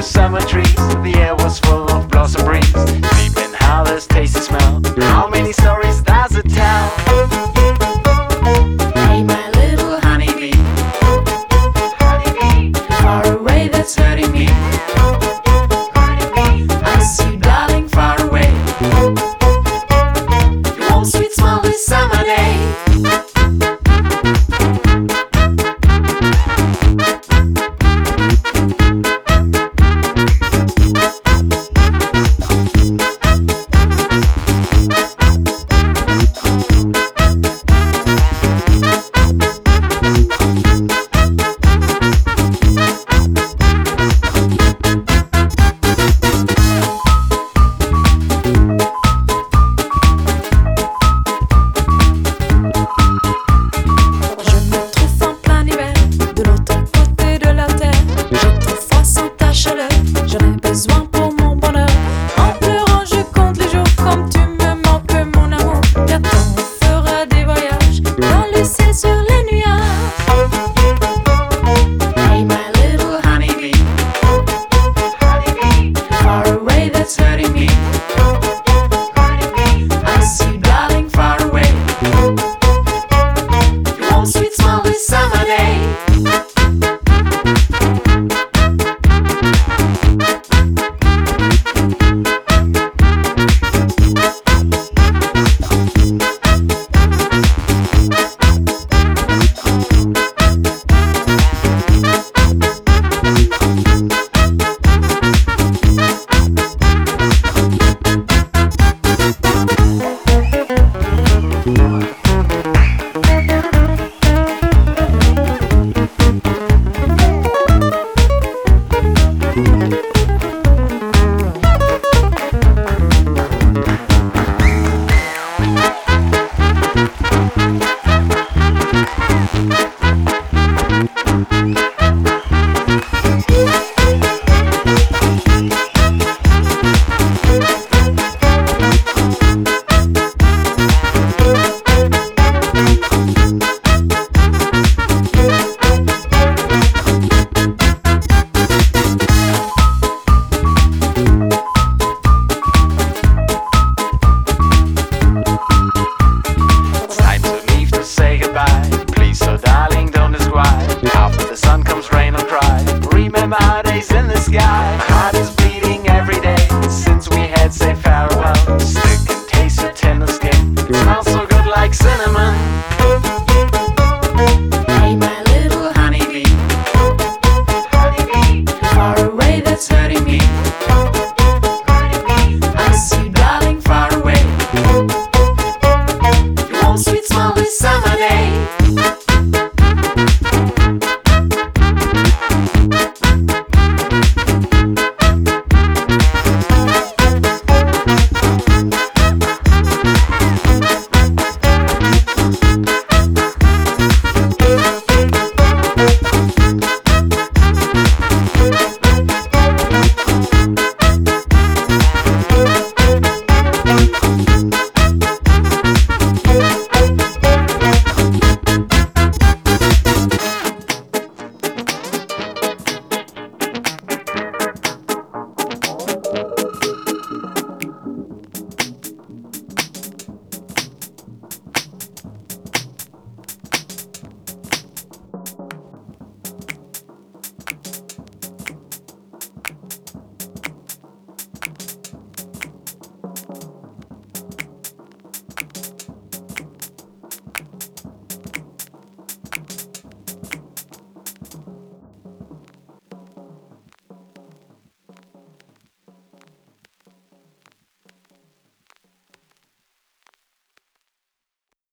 summer trees. The air was full of blossom breeze. Deep in howlers, tasty smell. How many stories does it tell? Hey, my little honeybee, honeybee, far away that's hurting me. I see you, darling, far away. Your warm, sweet smile this summer day. After the sun comes, rain will cry. Remember our days in the sky. My heart is